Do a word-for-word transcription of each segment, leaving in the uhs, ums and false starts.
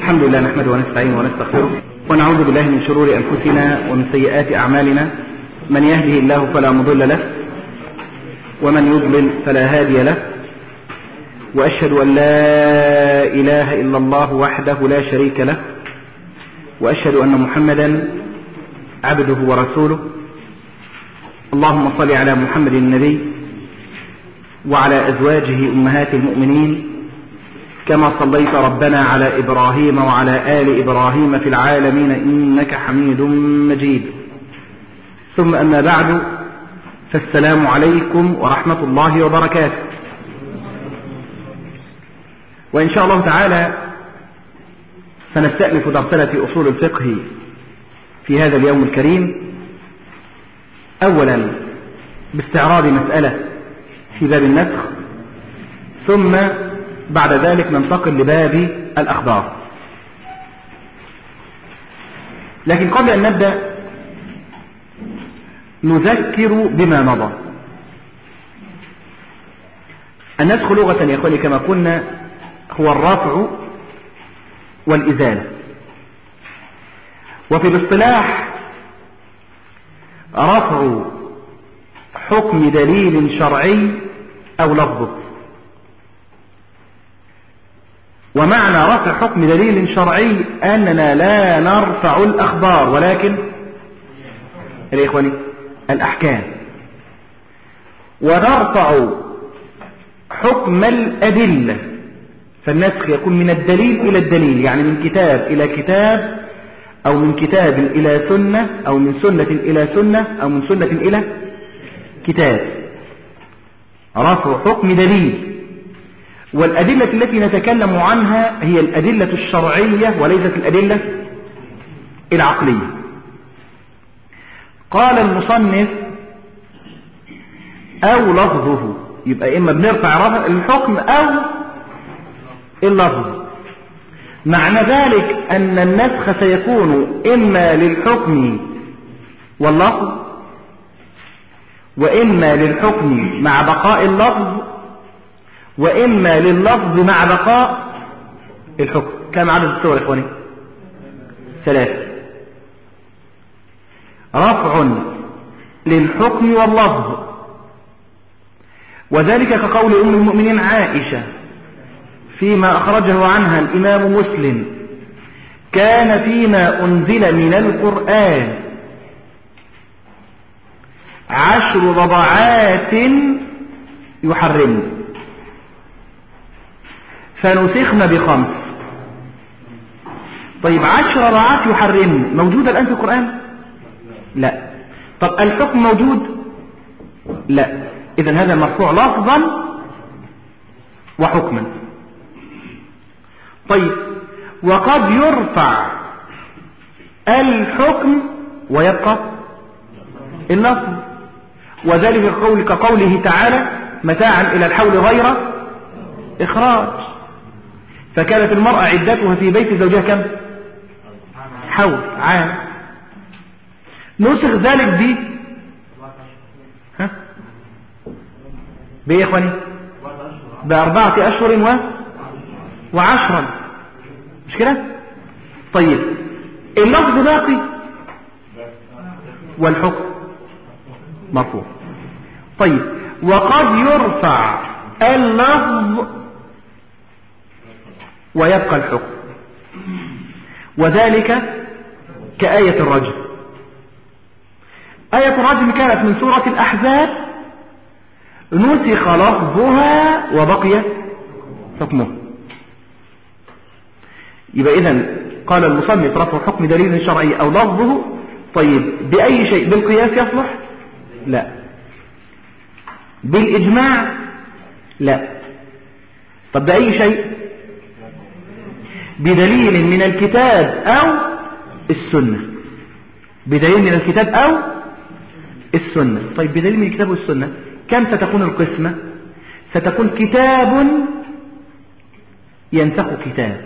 الحمد لله نحمده ونستعينه ونستغفره ونعوذ بالله من شرور أنفسنا ومن سيئات أعمالنا. من يهده الله فلا مضل له ومن يضلل فلا هادي له، وأشهد أن لا إله إلا الله وحده لا شريك له، وأشهد أن محمدا عبده ورسوله. اللهم صل على محمد النبي وعلى أزواجه أمهات المؤمنين كما صليت ربنا على إبراهيم وعلى آل إبراهيم في العالمين إنك حميد مجيد. ثم أما بعد، فالسلام عليكم ورحمة الله وبركاته. وإن شاء الله تعالى سنستأنف درسنا أصول الفقه في هذا اليوم الكريم، أولا باستعراض مسألة في باب النسخ، ثم بعد ذلك ننتقل لباب الأخبار. لكن قبل أن نبدأ نذكر بما مضى. النسخ لغة يا أخواني كما قلنا هو الرفع والإزالة، وفي الاصطلاح رفع حكم دليل شرعي أو لفظه. ومعنى رفع حكم دليل شرعي أننا لا نرفع الأخبار ولكن يا إخواني الأحكام، ونرفع حكم الأدلة. فالنسخ يكون من الدليل إلى الدليل، يعني من كتاب إلى كتاب، أو من كتاب إلى سنة، أو من سنة إلى سنة، أو من سنة إلى كتاب. رفع حكم دليل. والأدلة التي نتكلم عنها هي الأدلة الشرعية وليست الأدلة العقلية. قال المصنف أو لفظه، يبقى إما بنرفع رفع الحكم أو اللفظ. معنى ذلك أن النسخ سيكون إما للحكم واللفظ، وإما للحكم مع بقاء اللفظ، وإما لللفظ مع بقاء الحكم. كم عدد الصور يا إخواني؟ ثلاثة. رفع للحكم واللفظ، وذلك كقول أم المؤمنين عائشة فيما أخرجه عنها الإمام مسلم: كان فيما أنزل من القرآن عشر رضعات يحرمن فنسخن بخمس. طيب عشر رضعات يحرمن موجودة الآن في القرآن؟ لا. طب الحكم موجود؟ لا. إذن هذا مرفوع لفظا وحكما. طيب وقد يرفع الحكم ويبقى اللفظ، وذلك قول كقوله تعالى: متاعا إلى الحول غير إخراج. فكانت المرأة عدتها في بيت زوجها كم؟ حول عام. نسخ ذلك ب ها بإيه يا إخواني؟ بأربعة أشهر و وعشرا، مش كده؟ طيب اللفظ باقي والحكم مرفوع. طيب وقد يرفع اللفظ ويبقى الحكم، وذلك كآية الرجم. آية الرجم كانت من سورة الأحزاب، نسخ لفظها وبقي حكمه. يبقى إذن قال المصنف: رفع حكم دليل شرعي أو لفظه. طيب بأي شيء؟ بالقياس يصلح؟ لا. بالإجماع؟ لا. طب بأي شيء؟ بدليل من الكتاب أو السنة. بدليل من الكتاب أو السنة. طيب بدليل من الكتاب والسنة كم ستكون القسمة؟ ستكون كتاب ينسخ كتاب.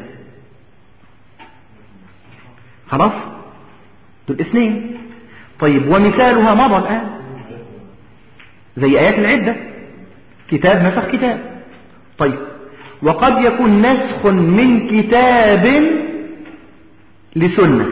خلاص دول اثنين. طيب ومثالها مضى الآن زي آيات العدة، كتاب نسخ كتاب. طيب وقد يكون نسخ من كتاب لسنة،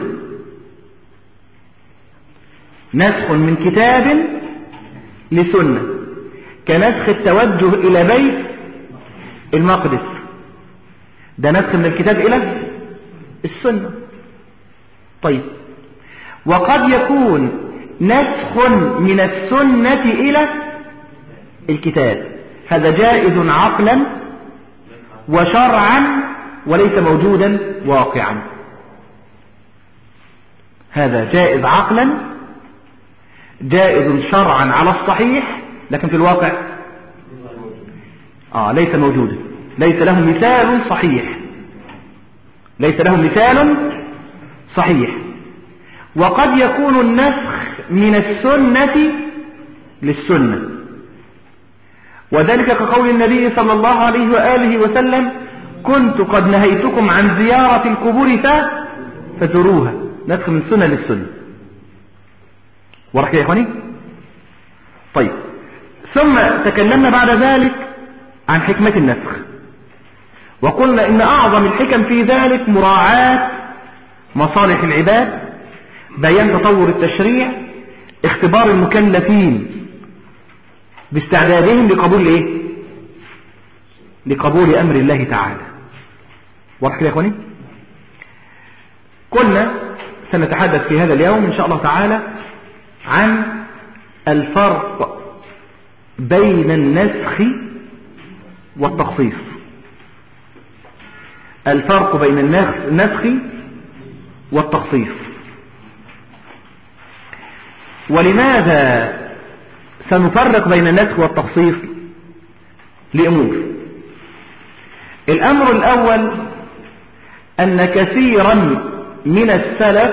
نسخ من كتاب لسنة، كنسخ التوجه إلى بيت المقدس، ده نسخ من الكتاب إلى السنة. طيب، وقد يكون نسخ من السنة إلى الكتاب، هذا جائز عقلا وشرعا وليس موجودا واقعا. هذا جائز عقلا، جائز شرعا على الصحيح، لكن في الواقع آه ليس موجودا، ليس له مثال صحيح، ليس له مثال صحيح. وقد يكون النسخ من السنة للسنة، وذلك كقول النبي صلى الله عليه وآله وسلم: كنت قد نهيتكم عن زيارة القبور فزوروها، نسخ من السنة للسنة. ورحك يا إخواني. طيب، ثم تكلمنا بعد ذلك عن حكمة النسخ، وقلنا إن أعظم الحكم في ذلك مراعاة مصالح العباد، بيان تطور التشريع، اختبار المكلفين باستعدادهم لقبول ايه؟ لقبول أمر الله تعالى. واضح يا اخواني؟ قلنا سنتحدث في هذا اليوم إن شاء الله تعالى عن الفرق بين النسخ والتخصيص، الفرق بين النسخ والتخصيص. ولماذا سنفرق بين النسخ والتخصيص؟ لأمور. الأمر الأول أن كثيرا من السلف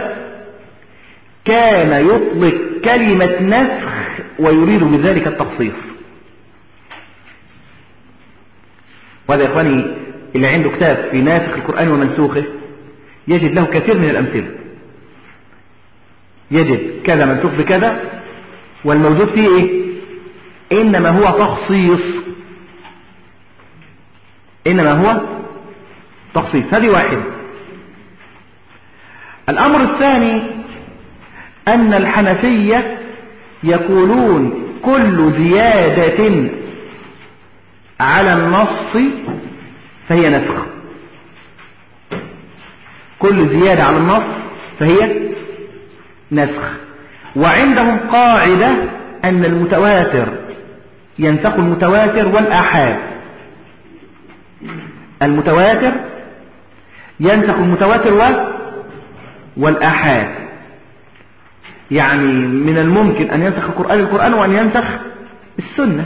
كان يطلق كلمة نسخ ويريد بذلك التخصيص. وهذا يا إخواني اللي عنده كتاب في ناسخ القرآن ومنسوخه يجد له كثير من الأمثلة، يجد كذا منسوخ بكذا، والموجود فيه إيه؟ إنما هو تخصيص، إنما هو تخصيص. هذه واحدة. الأمر الثاني أن الحنفية يقولون كل زيادة على النص فهي نسخ، كل زيادة على النص فهي نسخ. وعندهم قاعدة أن المتواتر ينسخ المتواتر والآحاد، المتواتر ينسخ المتواتر والآحاد، يعني من الممكن أن ينسخ القرآن القرآن وأن ينسخ السنة،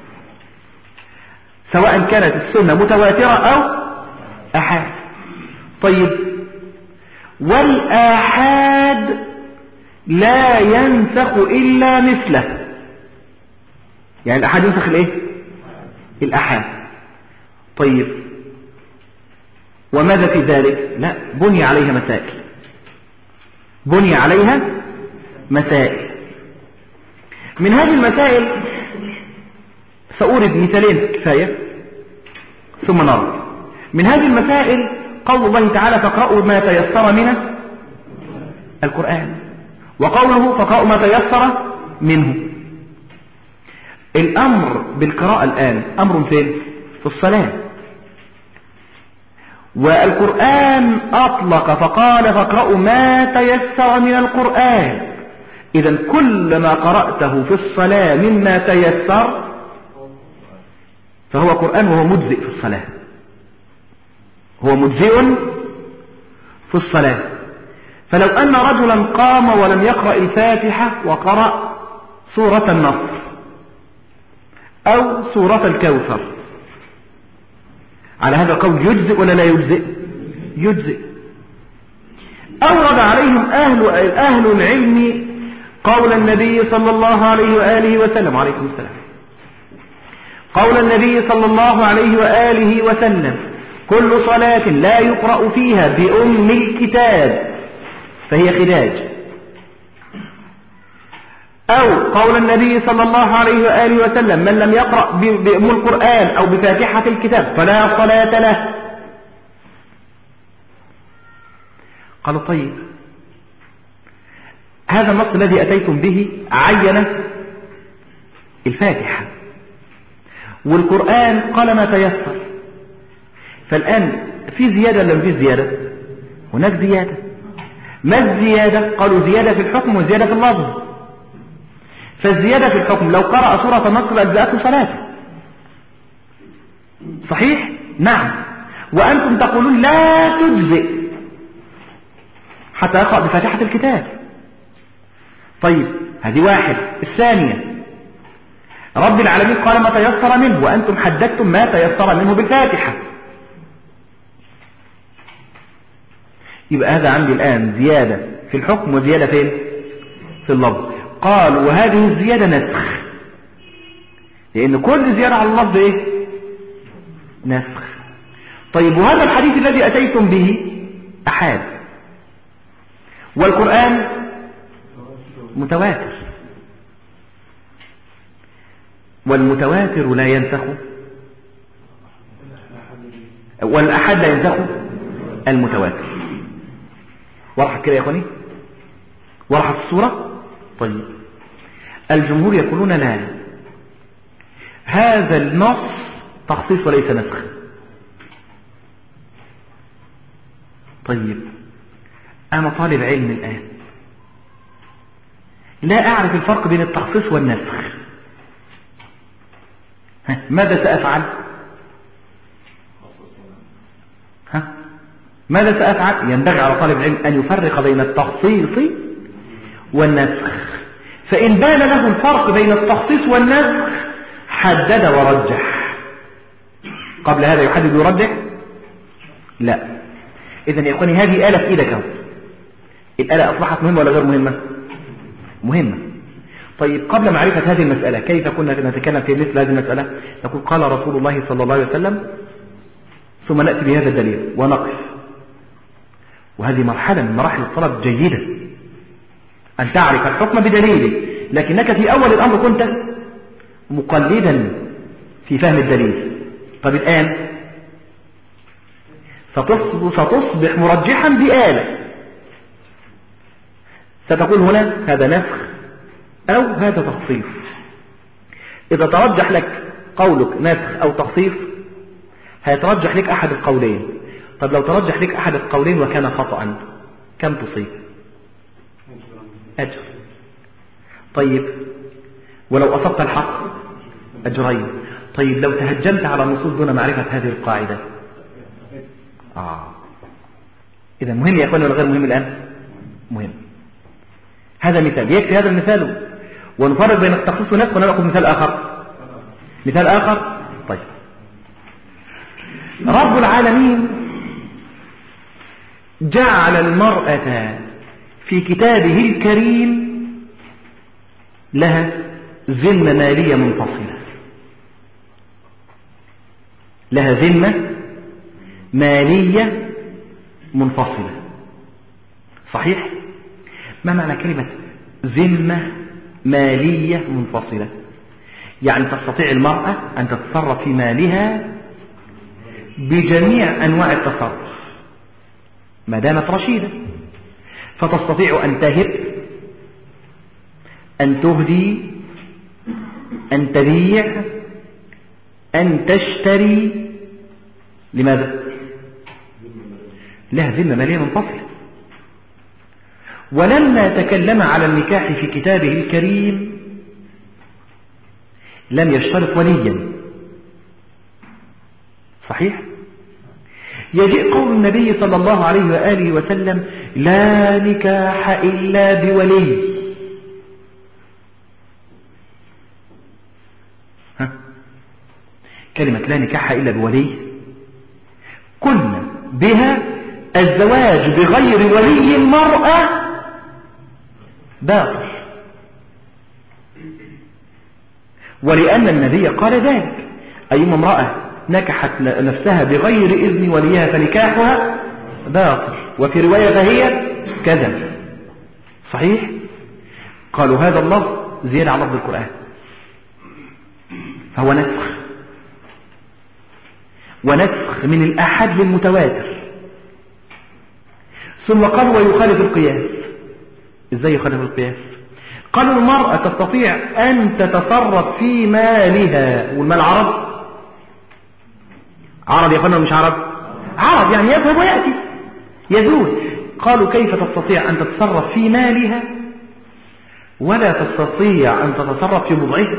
سواء كانت السنة متواترة أو آحاد. طيب، والآحاد لا ينسخ إلا مثله، يعني الآحاد ينسخ الإيه؟ الآحاد. طيب، وماذا في ذلك؟ لا، بني عليها مسائل، بني عليها مسائل. من هذه المسائل سأورد مثالين كفاية ثم نرى. من هذه المسائل قول الله تعالى: فاقرأوا ما تيسر من القرآن، وقوله: فاقرأوا ما تيسر منه. الأمر بالقراءة الآن أمر فين؟ في الصلاة. والقرآن أطلق فقال: فاقرأوا ما تيسر من القرآن. إذن كل ما قرأته في الصلاة مما تيسر فهو قرآن، وهو مجزئ في الصلاة، هو مجزئ في الصلاة. فلو أن رجلا قام ولم يقرأ الفاتحة وقرأ سورة النصر أو سورة الكوثر، على هذا القول يجزئ ولا لا يجزئ؟ يجزئ. أورد عليهم أهل, أهل العلم قول النبي صلى الله عليه وآله وسلم، عليكم السلام، قول النبي صلى الله عليه وآله وسلم: كل صلاة لا يقرأ فيها بأم الكتاب فهي خداج. أو قول النبي صلى الله عليه وآله وسلم: من لم يقرأ بأم القرآن أو بفاتحة الكتاب فلا صلاة له. قالوا طيب هذا النص الذي أتيتم به عين الفاتحة، والقرآن قال ما تيسر، فالآن في زيادة ولا في زيادة؟ هناك زيادة. ما الزيادة؟ قالوا زيادة في الحكم وزيادة في اللفظ. فالزيادة في الحكم لو قرأ سورة النصر أجزأته صلاته، صحيح؟ نعم. وأنتم تقولون لا تجزئ حتى يقرأ بفاتحة الكتاب. طيب هذه واحد. الثانية رب العالمين قال ما تيسر منه، وأنتم حددتم ما تيسر منه بالفاتحة. يبقى هذا عندي الآن زيادة في الحكم وزيادة فين؟ في اللفظ. قال وهذه الزيادة نسخ، لأن كل زيادة على اللفظ إيه؟ نسخ. طيب وهذا الحديث الذي أتيتم به أحاد، والقرآن متواتر، والمتواتر لا ينسخ، والأحاد لا ينسخ المتواتر. واضح كده يا اخواني؟ واضح الصورة؟ طيب الجمهور يقولون لا، هذا النص تخصيص وليس نسخ. طيب أنا طالب علم الآن لا أعرف الفرق بين التخصيص والنسخ، ها ماذا سأفعل؟ ها ماذا سأفعل؟ ينبغي على طالب العلم أن يفرق بين التخصيص والنسخ، فإن بان له الفرق بين التخصيص والنسخ حدد ورجح. قبل هذا يحدد ويرجح؟ لا. إذن يا أخواني هذه آلة في إيدك، الآلة أصبحت مهمة ولا غير مهمة؟ مهمة. طيب قبل معرفة هذه المسألة كيف كنا نتكلم في مثل هذه المسألة؟ نقول قال رسول الله صلى الله عليه وسلم، ثم نأتي بهذا الدليل ونقف. وهذه مرحلة من مراحل الطلب جيدة، أن تعرف الحكم بدليله، لكنك في أول الأمر كنت مقلدا في فهم الدليل. طب الآن ستصبح مرجحا بآلة، ستقول هنا هذا نسخ أو هذا تخصيص. إذا ترجح لك قولك نسخ أو تخصيص هيترجح لك أحد القولين. طب لو ترجح لك أحد القولين وكان خطأ كم تصيب؟ أجر. طيب ولو أصبت الحق أجرين. طيب لو تهجمت على النصوص دون معرفة هذه القاعدة؟ آه. إذا مهم يا أخواني ولا غير مهم الآن؟ مهم. هذا مثال، يكفي هذا المثال ونفرق بين التخصيص والنسخ، ونأخذ مثال آخر. مثال آخر. طيب رب العالمين جعل المرأة في كتابه الكريم لها ذمة مالية منفصلة، لها ذمة مالية منفصلة. صحيح؟ ما معنى كلمة ذمة مالية منفصلة؟ يعني تستطيع المرأة أن تتصرف في مالها بجميع أنواع التصرف ما دامت رشيدة، فتستطيع أن تهب، أن تهدي، أن تبيع، أن تشتري. لماذا؟ لها ذمة مالية منفصلة. ولما تكلم على النكاح في كتابه الكريم لم يشترط وليا. صحيح؟ يجيء قول النبي صلى الله عليه وآله وسلم لا نكاح إلا بولي. ها؟ كلمة لا نكاح إلا بولي قلنا بها الزواج بغير ولي المرأة باطل، ولأن النبي قال ذلك: أيما امرأة نكحت نفسها بغير إذن وليها فنكاحها باطل، وفي رواية فهي كذب. صحيح؟ قالوا هذا اللفظ زيادة على لفظ القرآن، فهو نسخ، ونسخ من الأحد للمتواتر. ثم قال ويخالف القياس. ازاي يخالف القياس؟ قالوا المرأة تستطيع ان تتصرف في مالها، والمال عرض عرض يا فندم مش عرض عرض يعني يذهب ويأتي يزول. قالوا كيف تستطيع ان تتصرف في مالها ولا تستطيع ان تتصرف في بضعها؟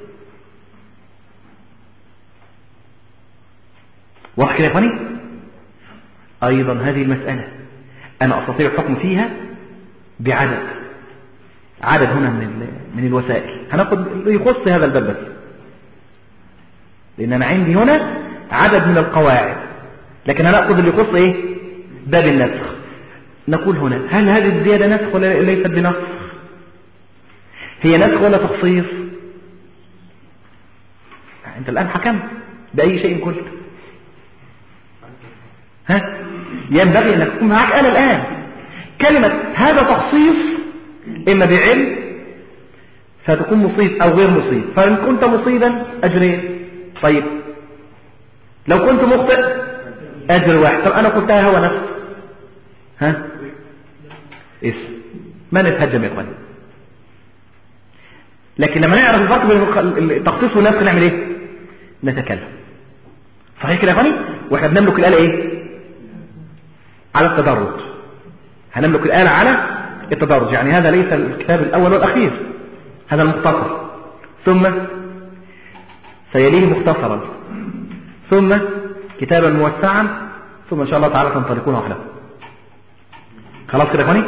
واضح كده يا اخواني؟ ايضا هذه المسألة انا استطيع الحكم فيها بعدد عدد هنا من من الوسائل، هناخد يخص هذا الباب بس، لان انا عندي هنا عدد من القواعد، لكن هناخد اللي يخص ايه؟ باب النسخ. نقول هنا هل هذه الزيادة نسخ ولا ليست بنسخ؟ هي نسخ ولا تخصيص؟ انت الان حكمت باي شيء قلت، ها ينبغي انك تكون معك آلة الان. كلمة هذا تخصيص اما بعلم فتكون مصيب او غير مصيب، فان كنت مصيبا اجرين، طيب لو كنت مخطئ اجر واحد. طب انا قلتها هو نفس، ها اسم ما نتهجم يا اخواني. لكن لما نعرف الفرق بين التخصيص والنسخ نعمل ايه؟ نتكلم. صحيح كده يا اخواني؟ واحنا بنملك الآلة ايه؟ على التدرج. هنملك الآلة على التدرج، يعني هذا ليس الكتاب الأول والأخير، هذا المختصر، ثم سيليه مختصرا، ثم كتابا موسعا، ثم إن شاء الله تعالى تنطلقون وحده. خلاص كده يا اخواني؟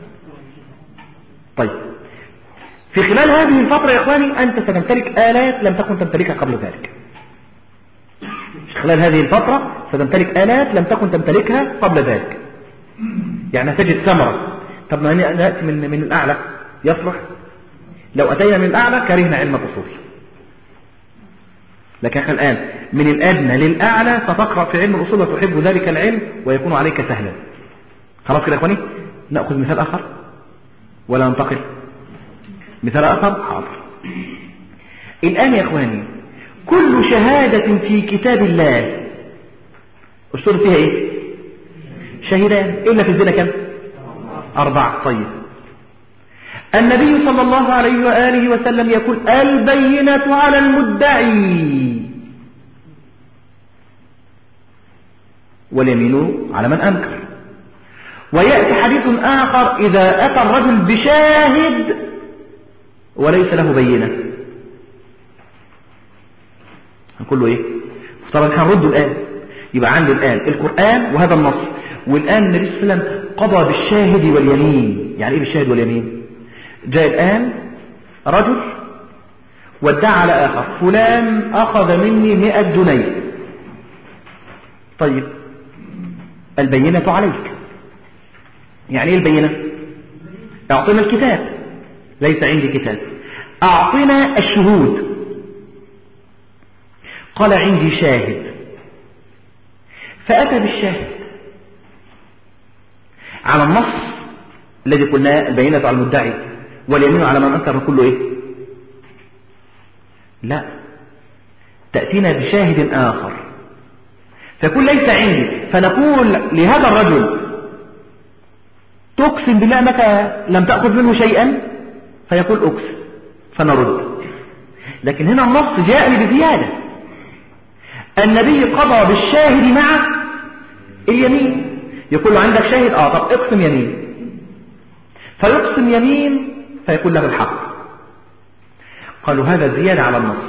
طيب في خلال هذه الفترة يا اخواني أنت ستمتلك آلات لم تكن تمتلكها قبل ذلك. في خلال هذه الفترة ستمتلك آلات لم تكن تمتلكها قبل ذلك، يعني تجد ثمرة. طب ما نأتي من, من الأعلى يصلح؟ لو أتينا من الأعلى كرهنا علم الأصول، لكن الآن من الأدنى للأعلى ستقرأ في علم الأصول وتحب ذلك العلم ويكون عليك سهلا. خلاص كده يا أخواني؟ نأخذ مثال آخر ولا ننتقل؟ مثال آخر حاضر. الآن يا أخواني كل شهادة في كتاب الله أشترط فيها إيه؟ شهدان، إلا في الزنا كم؟ أربعة. طيب النبي صلى الله عليه وآله وسلم يقول البينة على المدعي واليمين على من أنكر. ويأتي حديث آخر إذا أتى الرجل بشاهد وليس له بينة هنقول له إيه؟ طبعا هنرده الآن. يبقى عندي الآن القرآن وهذا النص، والآن النبي صلى الله عليه وسلم قضى بالشاهد واليمين. يعني إيه بالشاهد واليمين؟ جاء الآن رجل وادعى على آخر فلان أخذ مني مئة جنيه. طيب البينة عليك. يعني إيه البينة؟ أعطينا الكتاب، ليس عندي كتاب، أعطينا الشهود. قال عندي شاهد، فأتى بالشاهد على النص الذي قلنا البينة على المدعي واليمين على من أنكر. كله إيه؟ لا، تأتينا بشاهد آخر فيقول ليس عندي، فنقول لهذا الرجل تقسم بالله أنك لم تأخذ منه شيئا؟ فيقول أقسم، فنرد. لكن هنا النص جاء لي بزيادة، النبي قضى بالشاهد مع اليمين. يقول له عندك شاهد؟ آه، طب اقسم يمين، فيقسم يمين فيقول له الحق. قالوا هذا زيادة على النص.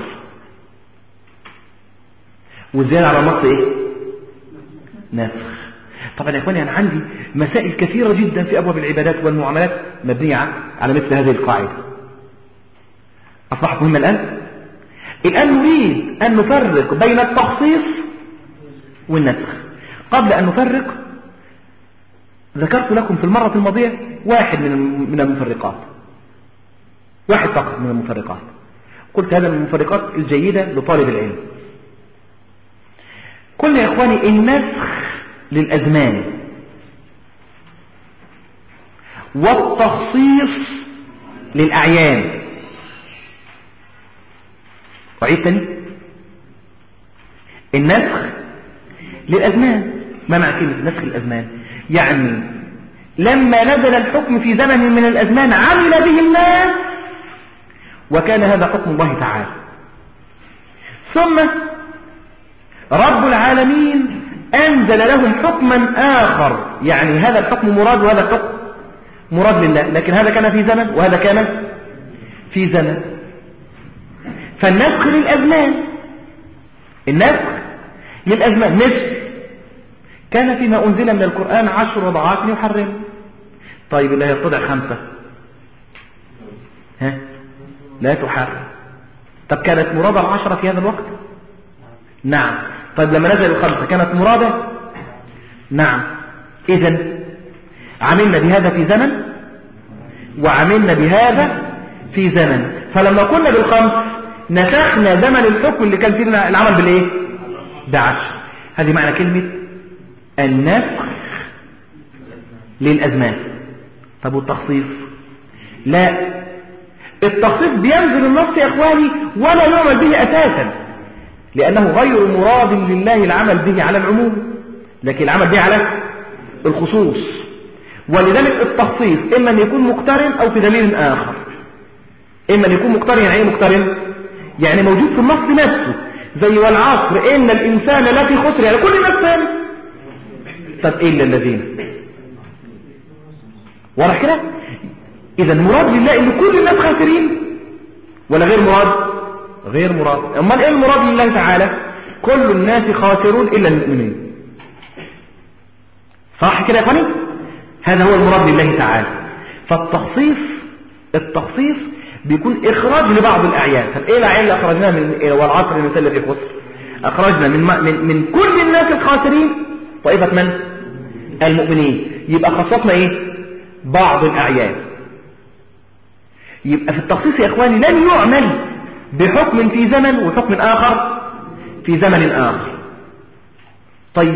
والزيادة على النص ايه؟ نسخ. طبعا يا اخواني انا عندي مسائل كثيرة جدا في ابواب العبادات والمعاملات مبنية على مثل هذه القاعدة. اصبحت مهمة الان. الان نريد ان نفرق بين التخصيص والنسخ. قبل ان نفرق ذكرت لكم في المرة الماضية واحد من من المفرقات، واحد فقط من المفرقات. قلت هذا من المفرقات الجيدة لطالب العلم. قلنا يا اخواني النسخ للأزمان والتخصيص للأعيان. وعيد تاني، النسخ للأزمان. ما معنى كلمة نسخ الأزمان؟ يعني لما نزل الحكم في زمن من الأزمان عمل به الناس، وكان هذا حكم الله تعالى. ثم رب العالمين أنزل لهم حكما آخر، يعني هذا الحكم مراد وهذا الحكم مراد لله، لكن هذا كان في زمن وهذا كان في زمن. فالنسخ للأزمان، النسخ للأزمان مثل كان فيما أنزل من القرآن عشر رضعات يحرم. طيب اللي هيرتضع خمسة ها لا تحرم. طب كانت مرادة العشرة في هذا الوقت؟ نعم. طيب لما نزل الخمسة كانت مرادة؟ نعم. إذن عملنا بهذا في زمن وعملنا بهذا في زمن. فلما كنا بالخمس نسخنا زمن الحكم اللي كان فيه العمل بالايه؟ بعشر. هذه معنى كلمة النسخ للأزمان. طب والتخصيص؟ لا، التخصيص بينزل النص يا اخواني ولا يعمل به اساسا، لانه غير مراد لله العمل به على العموم، لكن العمل به على الخصوص. ولذلك التخصيص اما ان يكون مقترن او في دليل اخر. اما ان يكون مقترن، يعني ايه مقترن؟ يعني موجود في النص نفسه، زي والعصر ان الانسان لفي خسر، يعني كل الناس ثاني. طب الا الذين واضح كده؟ اذا مراد لله ان كل الناس خاسرين ولا غير مراد؟ غير مراد. امال ايه المراد لله تعالى؟ كل الناس خاسرون الا المؤمنين. صح كده يا اخواني؟ هذا هو المراد لله تعالى. فالتخصيص التخصيص بيكون اخراج لبعض الاعيان. طب ايه الاعيان اللي اخرجناها من إيه؟ والعصر الانسان لفي خسر. اخرجنا من, من من كل الناس الخاسرين طائفه من؟ المؤمنين. يبقى خصصنا ايه؟ بعض الاعيان. يبقى في التخصيص يا اخواني لن يعمل بحكم في زمن وحكم اخر في زمن اخر. طيب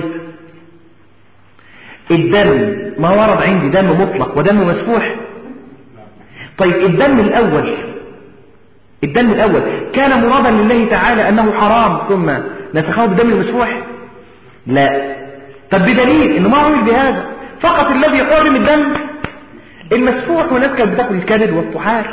الدم ما ورد عندي دم مطلق ودم مسفوح. طيب الدم الاول الدم الاول كان مرادا لله تعالى انه حرام ثم نسخه بالدم المسفوح؟ لا. طب بدليل انه ما عمل بهذا، فقط الذي يحرم الدم المسفوح. والناس كانت بتاكل الكبد والطحال،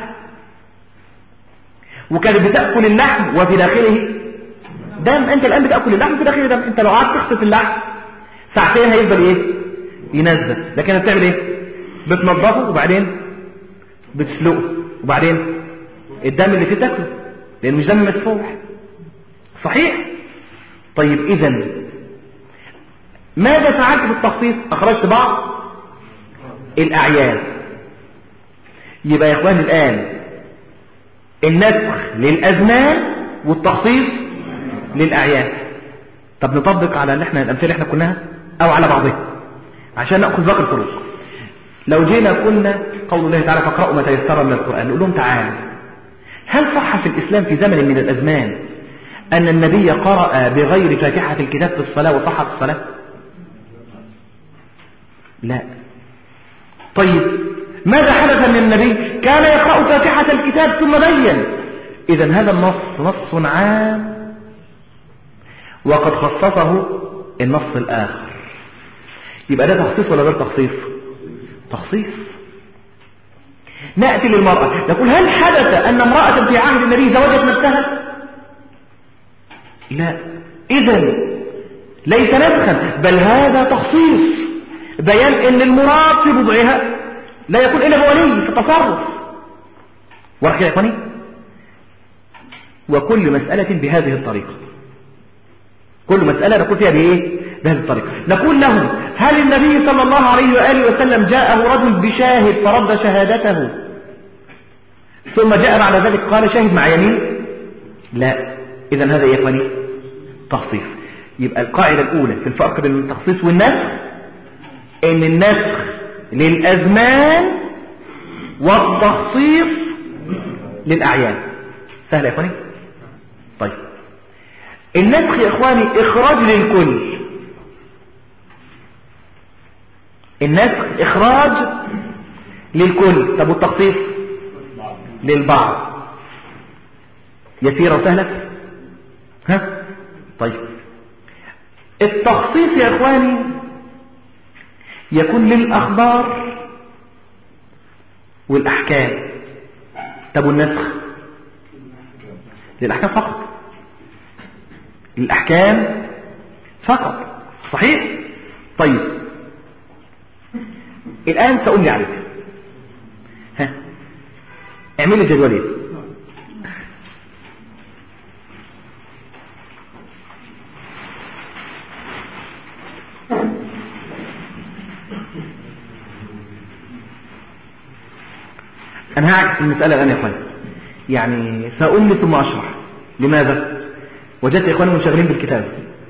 وكانت بتاكل اللحم وفي داخله دم. انت الان بتاكل اللحم وفي داخله دم. انت لو قعدت تغسل اللحم ساعتين هيفضل ايه؟ ينزل. لكن بتعمل ايه؟ بتنضفه وبعدين بتسلقه وبعدين الدم اللي فيه تاكله، لان مش دم مسفوح. صحيح؟ طيب اذا ماذا فعلت بالتخصيص؟ اخرجت بعض الاعيان. يبقى يا اخواني الان النسخ للازمان والتخصيص للاعيان. طب نطبق على اللي احنا الامثله اللي احنا قلناها او على بعضها عشان ناخذ باقي الفروق. لو جينا قلنا قول الله تعالى فاقرأوا ما تيسر من القرآن، نقول لهم تعالى هل صح في الإسلام في زمن من الأزمان أن النبي قرأ بغير فاتحة الكتاب في الصلاة وصحت الصلاة؟ لا. طيب ماذا حدث من النبي؟ كان يقرأ فاتحة الكتاب ثم بين. إذن هذا النص نص عام وقد خصصه النص الآخر. يبقى ده تخصيص ولا غير تخصيص؟ تخصيص. نأتي للمرأة نقول هل حدث أن امرأة في عهد النبي زوجت نفسها؟ لا. إذن ليس نسخا، بل هذا تخصيص، بيان أن المراد في بضعها لا يكون إلا بولي في التصرف. ورحكي يا إخواني، وكل مسألة بهذه الطريقة، كل مسألة نقول فيها بإيه؟ بهذه الطريقة. نقول لهم هل النبي صلى الله عليه وآله وسلم جاءه رجل بشاهد فرد شهادته ثم جاء بعد ذلك قال شاهد مع يمين؟ لا. إذن هذا يا إخواني تخصيص. يبقى القاعدة الأولى في الفرق بين التخصيص والنسخ إن النسخ للأزمان والتخصيص للأعيان. سهل يا إخواني؟ طيب النسخ يا إخواني إخراج للكل. النسخ إخراج للكل. طب والتخصيص للبعض. يسيرة وسهلة. ها طيب التخصيص يا إخواني يكون للأخبار والأحكام. طب والنسخ؟ للأحكام فقط، للأحكام فقط. صحيح؟ طيب الآن سأقول لي عليك، ها اعمل لي جدولين. أنا هعكس المسألة الآن يا إخواني، يعني سأملي ثم أشرح. لماذا؟ وجدت إخواني منشغلين بالكتاب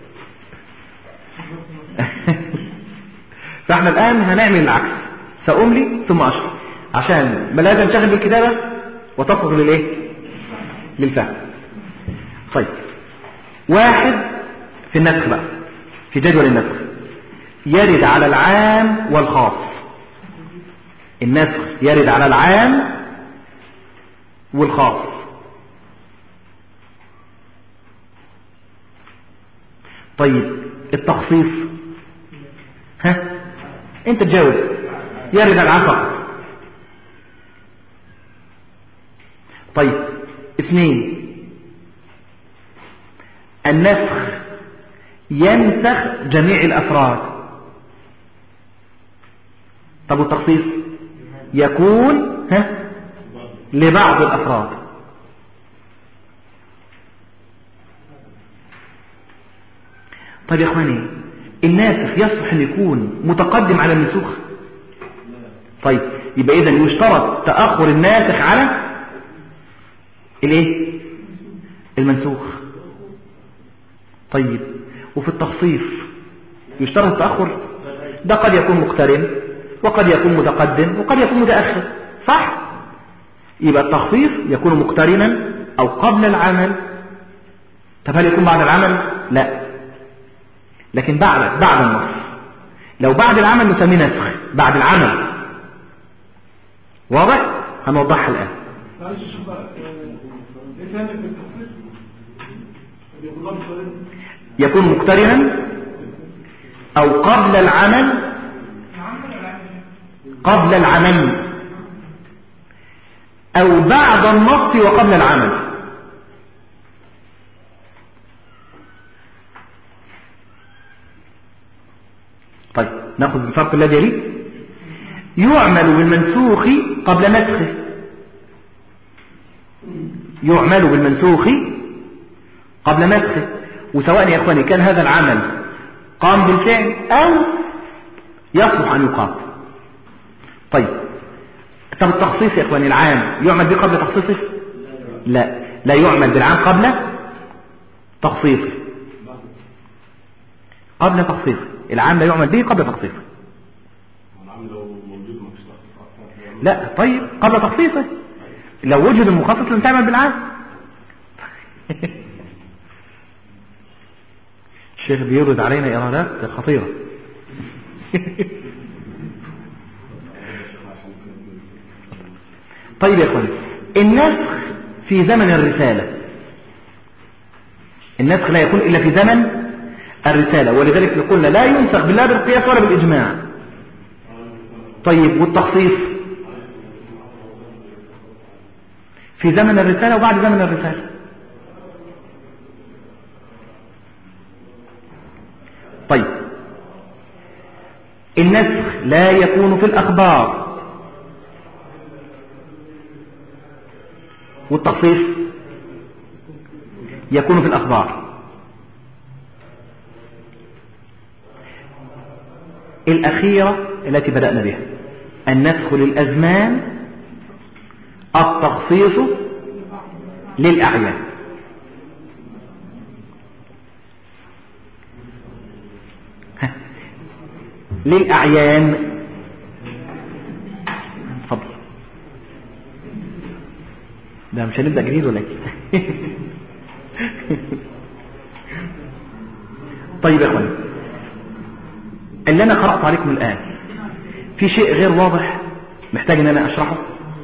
فإحنا الآن هنعمل العكس، سأملي ثم أشرح عشان بلا تنشغل بالكتابة وتصل للإيه؟ للفهم. طيب واحد في النسخ بقى، في جدول النسخ يرد على العام والخاص. النسخ يرد على العام والخاص. طيب التخصيص، ها انت تجاوب. يرد على العام فقط. طيب اثنين، النسخ ينسخ جميع الأفراد. طب والتخصيص يكون ها لبعض الأفراد. طيب يا اخواني، الناسخ يصلح ان يكون متقدم على المنسوخ؟ طيب يبقى اذا يشترط تأخر الناسخ على الايه؟ المنسوخ. طيب وفي التخصيص يشترط التأخر؟ ده قد يكون مقترن وقد يكون متقدم وقد يكون متأخر، صح؟ يبقى التخصيص يكون مقترنا او قبل العمل. طب هل يكون بعد العمل؟ لا، لكن بعد بعد النص. لو بعد العمل نسميه نسخ بعد العمل. واضح؟ هنوضحها الآن. يكون مقترنا او قبل العمل، قبل العمل او بعد النص وقبل العمل. طيب ناخذ الفرق الذي يليه. يعمل بالمنسوخ قبل نسخه. يعمل بالمنسوخ قبل نسخه، وسواء يا اخواني كان هذا العمل قام بالفعل او يصلح ان يقام. طيب طب التخصيص يا اخواني، العام يعمل به قبل تخصيصه؟ لا، لا يعمل بالعام قبل تخصيصه. قبل تخصيصه العام لا يعمل به قبل تخصيصه. لا طيب قبل تخصيصه. لو وجد المخصص لن تعمل بالعام. الشيخ بيورد علينا إيرادات خطيرة. طيب يا اخواني، النسخ في زمن الرسالة. النسخ لا يكون إلا في زمن الرسالة، ولذلك قلنا لا ينسخ بالله بالقياس ولا بالإجماع. طيب والتخصيص في زمن الرسالة وبعد زمن الرسالة. طيب النسخ لا يكون في الأخبار، والتخصيص يكون في الأخبار. الأخيرة التي بدأنا بها، النسخ للأزمان، التخصيص للأعيان. للأعيان تفضل. ده مش هنبدأ جديد ولا ايه؟ طيب يا اخواني، اللي انا قرأت عليكم الآن في شيء غير واضح محتاج ان انا اشرحه؟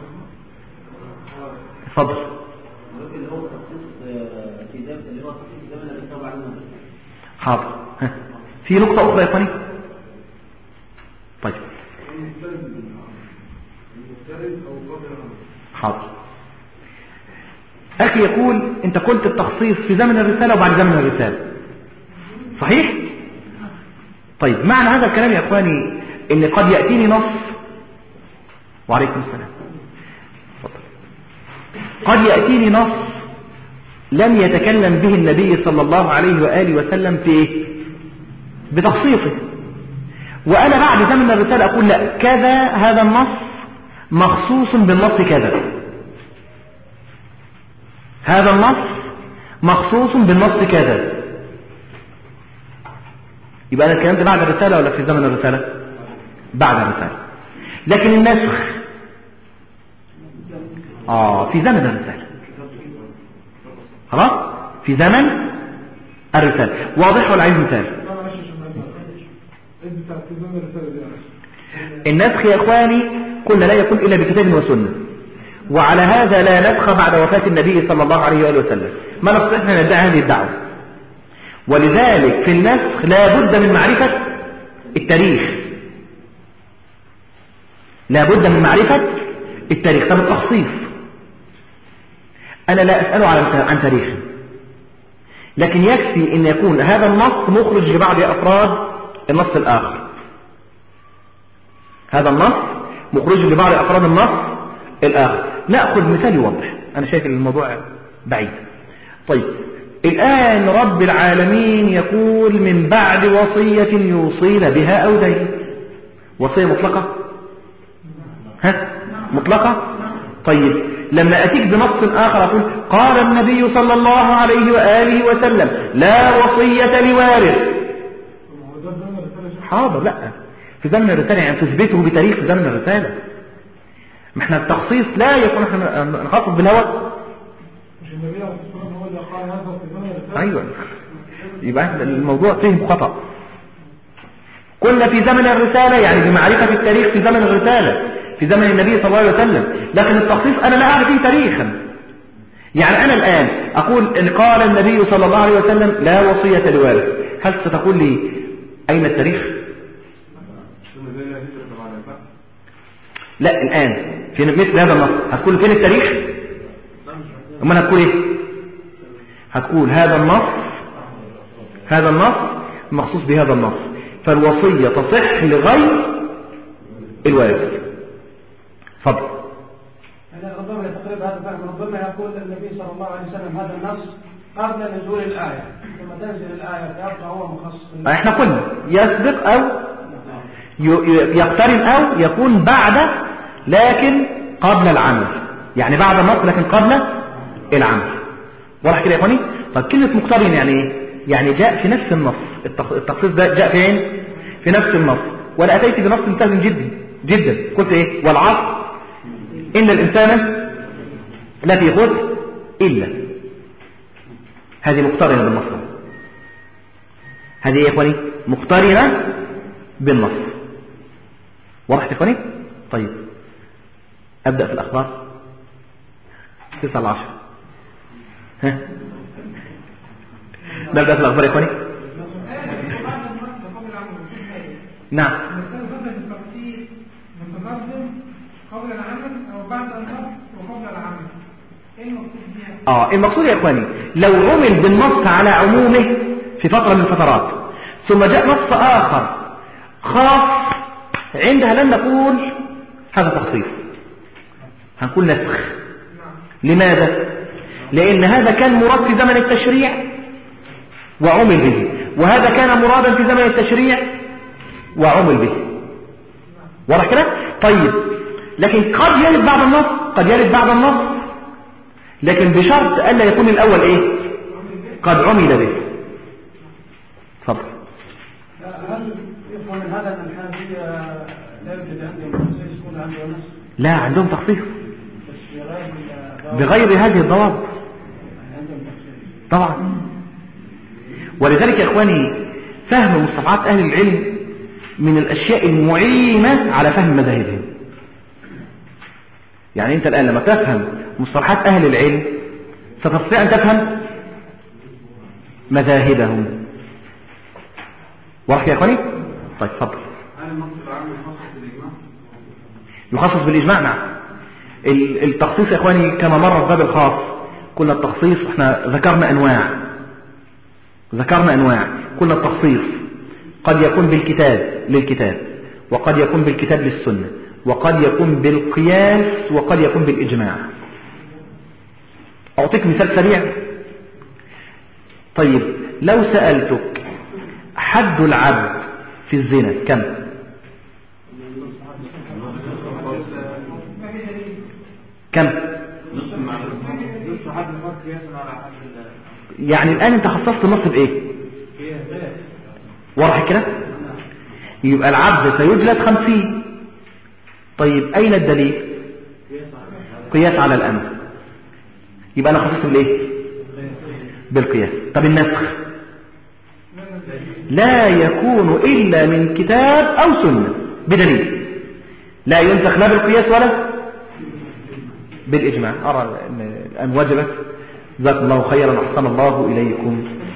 اتفضل. حاضر. في نقطة أخرى يا اخواني. طيب حاضر. أخي يقول أنت قلت التخصيص في زمن الرسالة وبعد زمن الرسالة، صحيح؟ طيب معنى هذا الكلام يا أخواني إن قد يأتيني نص، وعليكم السلام، قد يأتيني نص لم يتكلم به النبي صلى الله عليه وآله وسلم في إيه؟ بتخصيصه، وأنا بعد زمن الرسالة أقول لا، كذا هذا النص مخصوص بالنص كذا، هذا النص مخصوص بالنص كذا. يبقى أنا الكلام ده بعد الرسالة ولا في زمن الرسالة؟ بعد الرسالة. لكن النسخ آه في زمن الرسالة، خلاص في زمن الرسالة. واضح ولا عايز مثال؟ النسخ يا إخواني قلنا لا يكون إلا بكتاب وسنة، وعلى هذا لا نسخ بعد وفاة النبي صلى الله عليه وآله وسلم، ما نستطيع أن ندعي هذه الدعوة. ولذلك في النسخ لا بد من معرفة التاريخ، لا بد من معرفة التاريخ. طب التخصيص أنا لا أسأله عن تاريخ، لكن يكفي أن يكون هذا النص مخرج لبعض أفراد النص الآخر، هذا النص مخرج لبعض أفراد النص الآخر. نأخذ مثال يوضح، أنا شايف الموضوع بعيد. طيب الآن رب العالمين يقول من بعد وصية يوصين بها أو دين، وصية مطلقة؟ ها؟ مطلقة؟ طيب لما أتيك بنص آخر أقول قال النبي صلى الله عليه وآله وسلم لا وصية لوارث. حاضر، لا في زمن الرسالة، يعني تثبته بتاريخ في زمن الرسالة. ما احنا التخصيص لا يكون احنا نخصص بالهوى. مش النبي عليه الصلاة والسلام هو اللي قال هذا في زمن الرسالة؟ ايوه، يبقى الموضوع فهم خطأ. كنا في زمن الرسالة يعني بمعرفة التاريخ في زمن الرسالة في زمن النبي صلى الله عليه وسلم، لكن التخصيص أنا لا أعرف فيه تاريخا. يعني أنا الآن أقول إن قال النبي صلى الله عليه وسلم لا وصية لوارث، هل ستقول لي أين التاريخ؟ لا، الآن في مثل هذا النص هتقول فين التاريخ؟ أما هتقول إيه؟ هتقول هذا النص هذا النص مخصوص بهذا النص، فالوصية تصح لغير الوارث. فضل. ربما يتقرب هذا الفهم، ربما يقول النبي صلى الله عليه وسلم هذا النص قبل نزول الآية، ثم تنزل الآية فيبقى هو مخصص. احنا قلنا يسبق أو يقترن أو يكون بعد لكن قبل العمل، يعني بعد النص لكن قبل العمل. واضح كده يا اخواني؟ طب كلمة مقترن يعني ايه؟ يعني جاء في نفس النص، التخصيص ده جاء فين؟ في نفس النص. ولا أتيت بنص سهل جدا جدا، قلت ايه؟ والعصر إن الإنسان لفي خسر إلا، هذه مقترنة بالنص، هذه يا إخواني مقترنة بالنص. واضح يا إخواني؟ طيب أبدأ في الأخبار تسعة العشر. ها نبدأ في الأخبار يا إخواني. نعم. قبل العمل أو بعد النص وقبل العمل، إيه المقصود بها؟ آه المقصود يا إخواني لو عمل بالنص على عمومه في فترة من الفترات ثم جاء نص آخر خاص، عندها لن نقول هذا تخصيص، هنقول نسخ. لماذا؟ لأن هذا كان مراد في زمن التشريع وعمل به، وهذا كان مرادا في زمن التشريع وعمل به. واضح كده؟ طيب لكن قد يرد بعد النص، قد يرد بعد النص لكن بشرط ألا يكون الأول إيه؟ قد عمل به. تفضل. هل يفهم من هذا أن الحنفية لا يوجد عندهم تخصيص ولا عندهم نص؟ لا، عندهم تخصيص بغير هذه الضوابط طبعا. ولذلك يا إخواني فهم مصطلحات أهل العلم من الأشياء المعينة على فهم مذاهبهم. يعني أنت الآن لما تفهم مصطلحات أهل العلم ستستطيع أن تفهم مذاهبهم. واضح يا أخواني؟ طيب تفضل. هل النص العام مخصص بالإجماع؟ يخصص بالإجماع. نعم. التخصيص يا إخواني كما مر في باب الخاص، كل التخصيص احنا ذكرنا أنواع ذكرنا أنواع كل التخصيص قد يكون بالكتاب للكتاب، وقد يكون بالكتاب للسنة، وقد يكون بالقياس، وقد يكون بالإجماع. أعطيك مثال سريع. طيب لو سألتك حد العبد في الزنا كم؟ كم؟ يعني الآن انت خصصت النص بإيه؟ واضح كده؟ يبقى العبد سيجلد خمسين. طيب أين الدليل؟ قياس على الأمر. يبقى أنا خصصت بالإيه؟ بالقياس. طب النسخ لا يكون إلا من كتاب أو سنة بدليل، لا ينسخ لا بالقياس ولا بالإجماع. أرى الآن وجبت. جزاكم الله خيرا وأحسن الله إليكم.